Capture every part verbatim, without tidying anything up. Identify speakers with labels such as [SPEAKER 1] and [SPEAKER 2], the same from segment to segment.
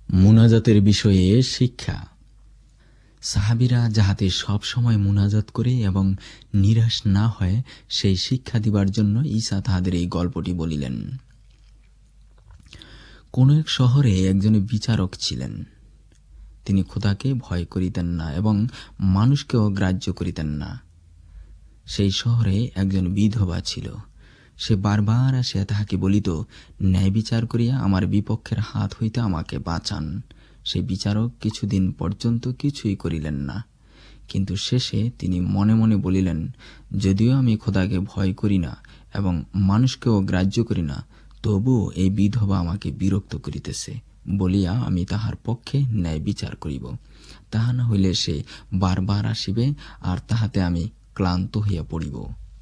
[SPEAKER 1] মুনাজাতের বিষয়ে শিক্ষা। সাহাবীরা যাহাতে সব সময় মুনাজাত করে এবং নিরাশ না হয় সেই শিক্ষা দিবার জন্য ঈসা তাহাদের এই গল্পটি বলিলেন। কোন এক শহরে একজন বিচারক ছিলেন। তিনি খোদাকে ভয় করিতেন না এবং মানুষকেও গ্রাহ্য করিতেন না। সেই শহরে একজন বিধবা ছিল। সে বারবার আসিয়া তাহাকে বলিত, ন্যায় বিচার করিয়া আমার বিপক্ষের হাত হইতে আমাকে বাঁচান। সেই বিচারক কিছুদিন পর্যন্ত কিছুই করিলেন না, কিন্তু শেষে তিনি মনে মনে বলিলেন, যদিও আমি খোদাকে ভয় করি না এবং মানুষকেও গ্রাহ্য করি না, তবুও এই বিধবা আমাকে বিরক্ত করিতেছে বলিয়া আমি তাহার পক্ষে ন্যায় বিচার করিব। তাহা না হইলে সে বারবার আসিবে, আর তাহাতে আমি ক্লান্ত হইয়া পড়িব।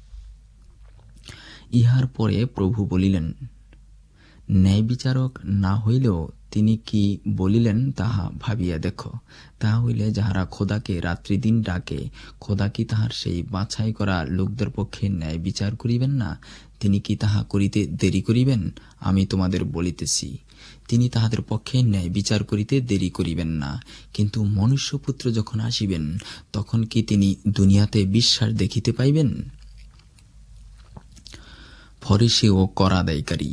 [SPEAKER 1] ইহার পরে প্রভু বলিলেন, ন্যায় বিচারক না হইলেও তিনি কি বলিলেন তাহা ভাবিয়া দেখো। তাহা হইলে যাহারা খোদাকে রাত্রি দিন ডাকে, খোদা কি তাহার সেই বাছাই করা লোকদের পক্ষে ন্যায় বিচার করিবেন না? তিনি কি তাহা করিতে দেরি করিবেন? আমি তোমাদের বলিতেছি, তিনি তাহাদের পক্ষে ন্যায় বিচার করিতে দেরি করিবেন না। কিন্তু মনুষ্যপুত্র যখন আসিবেন, তখন কি তিনি দুনিয়াতে বিশ্বাস দেখিতে পাইবেন? ফরিসি ও কর আদায়কারী।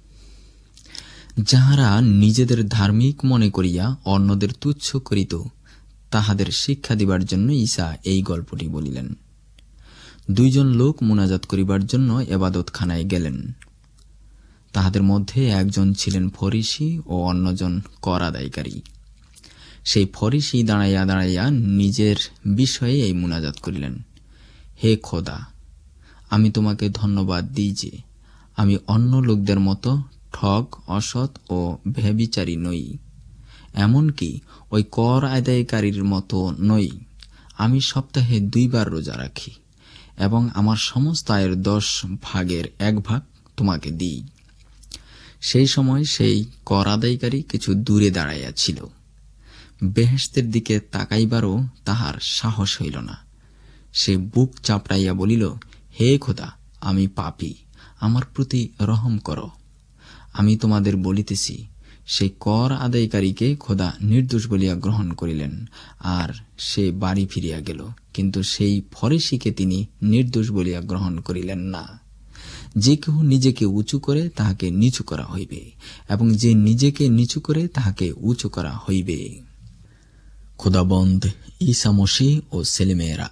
[SPEAKER 1] যাহারা নিজেদের ধার্মিক মনে করিয়া অন্যদের তুচ্ছ করিত, তাহাদের শিক্ষা দিবার জন্য ঈসা এই গল্পটি বলিলেন। দুইজন লোক মুনাজাত করিবার জন্য এবাদতখানায় গেলেন। তাহাদের মধ্যে একজন ছিলেন ফরিসি ও অন্যজন কর আদায়কারী। সেই ফরিসি দাঁড়াইয়া দাঁড়াইয়া নিজের বিষয়ে এই মুনাজাত করিলেন, হে খোদা, আমি তোমাকে ধন্যবাদ দিই যে আমি অন্য লোকদের মতো ঠগ, অসৎ ও ব্যভিচারী নই, এমনকি ওই কর আদায়কারীর মতো নই। আমি সপ্তাহে দুইবার রোজা রাখি এবং আমার সমস্ত আয়ের দশ ভাগের এক ভাগ তোমাকে দিই। সেই সময় সেই কর আদায়কারী কিছু দূরে দাঁড়াইয়া ছিল। বেহেশতের দিকে তাকাইবারও তাহার সাহস হইল না। সে বুক চাপড়াইয়া বলিল, হে খোদা, আমি পাপী, আমার প্রতি রহম করো। আমি তোমাদের বলিতেছি, সেই কর আদায়কারীকে খোদা নির্দোষ বলিয়া গ্রহণ করিলেন, আর সে বাড়ি ফিরিয়া গেল। কিন্তু সেই ফরিসিকে তিনি নির্দোষ বলিয়া গ্রহণ করিলেন না। যে কেহ নিজেকে উঁচু করে তাহাকে নিচু করা হইবে, এবং যে নিজেকে নিচু করে তাহাকে উঁচু করা হইবে। খোদাবন্দ ঈসা মসীহ ও ছেলেমেয়েরা।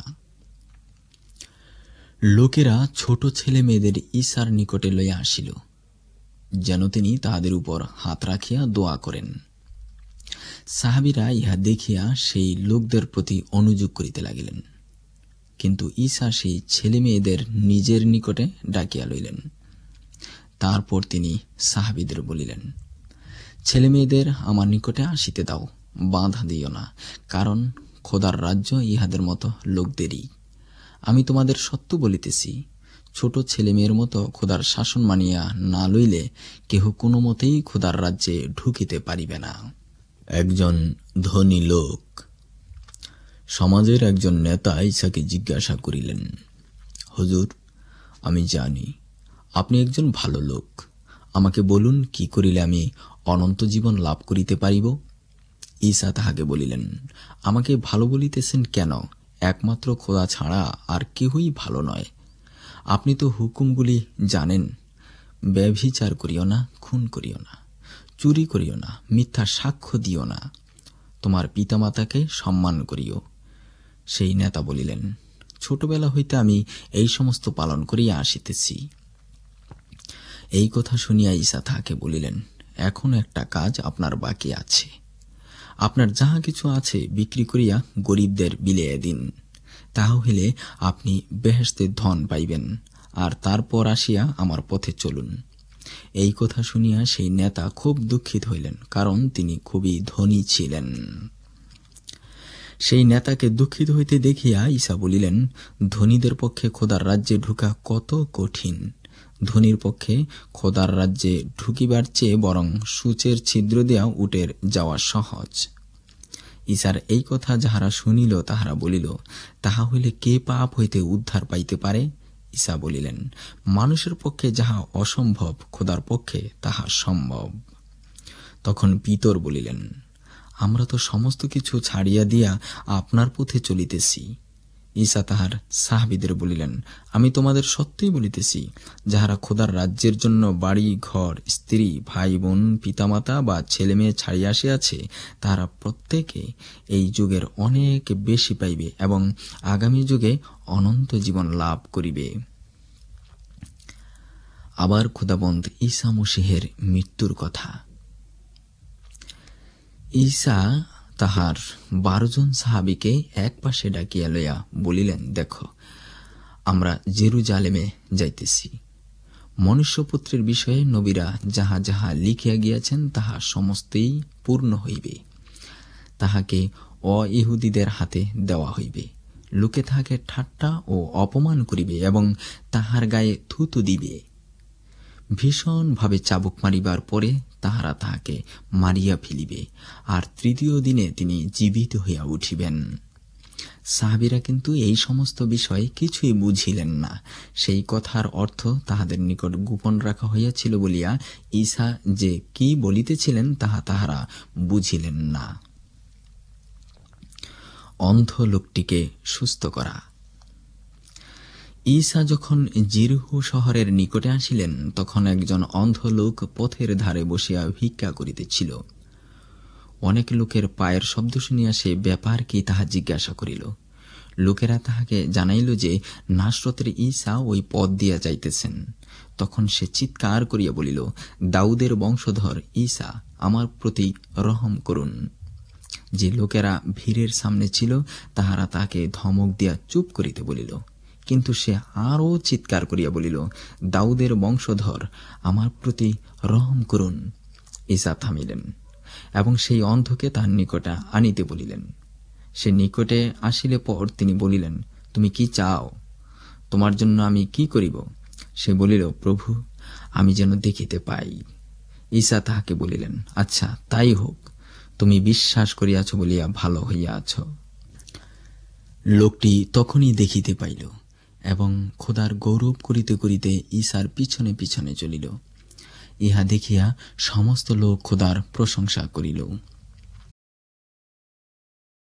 [SPEAKER 1] লোকেরা ছোট ছেলে মেয়েদের ঈসার নিকটে লইয়া আসিল, যেন তিনি তাহাদের উপর হাত রাখিয়া দোয়া করেন। সাহাবীরা ইহা দেখিয়া সেই লোকদের প্রতি অনুযোগ করিতে লাগিলেন। কিন্তু ঈসা সেই ছেলে মেয়েদের নিজের নিকটে ডাকিয়া লইলেন। তারপর তিনি সাহাবীদের বলিলেন, ছেলে মেয়েদের আমার নিকটে আসিতে দাও, বাধা দিও না, কারণ খোদার রাজ্য ইহাদের মতো লোকদেরই। আমি তোমাদের সত্য বলিতেছি, ছোট ছেলে মেয়ের মতো খোদার শাসন মানিয়া না লইলে কেহ কোনো মতেই খোদার রাজ্যে ঢুকিতে পারিবে না। একজন ধনী লোক। সমাজের একজন নেতা ঈসাকে জিজ্ঞাসা করিলেন, হুজুর, আমি জানি আপনি একজন ভালো লোক। আমাকে বলুন, কি করিলে আমি অনন্ত জীবন লাভ করিতে পারিব? ঈসা তাহাকে বলিলেন, আমাকে ভালো বলিতেছেন কেন? একমাত্র খোদা ছাড়া আর কেহই ভালো নয়। আপনি তো হুকুমগুলি জানেন, ব্যভিচার করিও না, খুন করিও না, চুরি করিও না, মিথ্যা সাক্ষ্য দিও না, তোমার পিতামাতাকে সম্মান করিও। সেই নেতা বলিলেন, ছোটবেলা হইতে আমি এই সমস্ত পালন করিয়া আসিতেছি। এই কথা শুনিয়া ঈসা তাহাকে বলিলেন, এখন একটা কাজ আপনার বাকি আছে। আপনার যাহা কিছু আছে বিক্রি করিয়া গরিবদের বিলিয়ে দিন, তাহা হইলে আপনি বেহেশতের ধন পাইবেন, আর তারপর আসিয়া আমার পথে চলুন। এই কথা শুনিয়া সেই নেতা খুব দুঃখিত হইলেন, কারণ তিনি খুবই ধনী ছিলেন। সেই নেতাকে দুঃখিত হইতে দেখিয়া ঈসা বলিলেন, ধনীদের পক্ষে খোদার রাজ্যে ঢুকা কত কঠিন। ধনীর পক্ষে খোদার রাজ্যে ঢুকিবার চেয়ে বরং সূচের ছিদ্র দিয়া উটের যাওয়া সহজ। ঈসার এই কথা যাহারা শুনিল তাহারা বলিল, তাহা হইলে কে পাপ হইতে উদ্ধার পাইতে পারে? ঈসা বলিলেন, মানুষের পক্ষে যাহা অসম্ভব খোদার পক্ষে তাহা সম্ভব। তখন পিতর বলিলেন, আমরা তো সমস্ত কিছু ছাড়িয়া দিয়া আপনার পথে চলিতেছি। ঈসা তাহার সাহাবীদের বলিলেন, আমি তোমাদের সত্যই বলিতেছি, যাহারা খোদার রাজ্যের জন্য বাড়ি ঘর স্ত্রী ভাই বোন পিতামাতা বা ছেলে মেয়ে ছাড়িয়া আসিয়াছে, তাহারা প্রত্যেকে এই যুগের অনেক বেশি পাইবে এবং আগামী যুগে অনন্ত জীবন লাভ করিবে। আবার খোদাবন্দ ঈসা মসীহের মৃত্যুর কথা। ঈসা তাহার বারো জন সাহাবীকে এক পাশে ডাকিয়া লইয়া বলিলেন, দেখো, আমরা জেরুজালেমে যাইতেছি। মনুষ্যপুত্রের বিষয়ে নবীরা যাহা যাহা লিখিয়া গিয়াছেন তাহা সমস্তই পূর্ণ হইবে। তাহাকে অইহুদীদের হাতে দেওয়া হইবে। লোকে তাহাকে ঠাট্টা ও অপমান করিবে এবং তাহার গায়ে থুতু দিবে। ভীষণভাবে চাবুক মারিবার পরে তাহারা তাহাকে মারিয়া ফেলিবে, আর তৃতীয় দিনে তিনি জীবিত হইয়া উঠিবেন। সাহাবীরা কিন্তু এই সমস্ত বিষয় কিছুই বুঝিলেন না। সেই কথার অর্থ তাহাদের নিকট গোপন রাখা হইয়াছিল বলিয়া ঈসা যে কি বলিতেছিলেন তাহা তাহারা বুঝিলেন না। অন্ধ লোকটিকে সুস্থ করা। ঈসা যখন জিরহু শহরের নিকটে আসিলেন, তখন একজন অন্ধ লোক পথের ধারে বসিয়া ভিক্ষা করিতেছিল। অনেক লোকের পায়ের শব্দ শুনিয়া সে ব্যাপার কি তাহা জিজ্ঞাসা করিল। লোকেরা তাহাকে জানাইল যে নাসরতের ঈসা ওই পথ দিয়া যাইতেছেন। তখন সে চিৎকার করিয়া বলিল, দাউদের বংশধর ঈসা, আমার প্রতি রহম করুন। যে লোকেরা ভিড়ের সামনে ছিল তাহারা তাহাকে ধমক দিয়া চুপ করিতে বলিল, কিন্তু সে আরও চিৎকার করিয়া বলিল, দাউদের বংশধর, আমার প্রতি রহম করুন। ঈসা থামিলেন এবং সেই অন্ধকে তাহার নিকটে আনিতে বলিলেন। সে নিকটে আসিলে পর তিনি বলিলেন, তুমি কি চাও? তোমার জন্য আমি কি করিব? সে বলিল, প্রভু, আমি যেন দেখিতে পাই। ঈসা তাহাকে বলিলেন, আচ্ছা, তাই হোক, তুমি বিশ্বাস করিয়াছ বলিয়া ভালো হইয়াছ। লোকটি তখনই দেখিতে পাইল এবং খোদার গৌরব করিতে করিতে ঈসার পিছনে পিছনে চলিল। ইহা দেখিয়া সমস্ত লোক খোদার প্রশংসা করিল।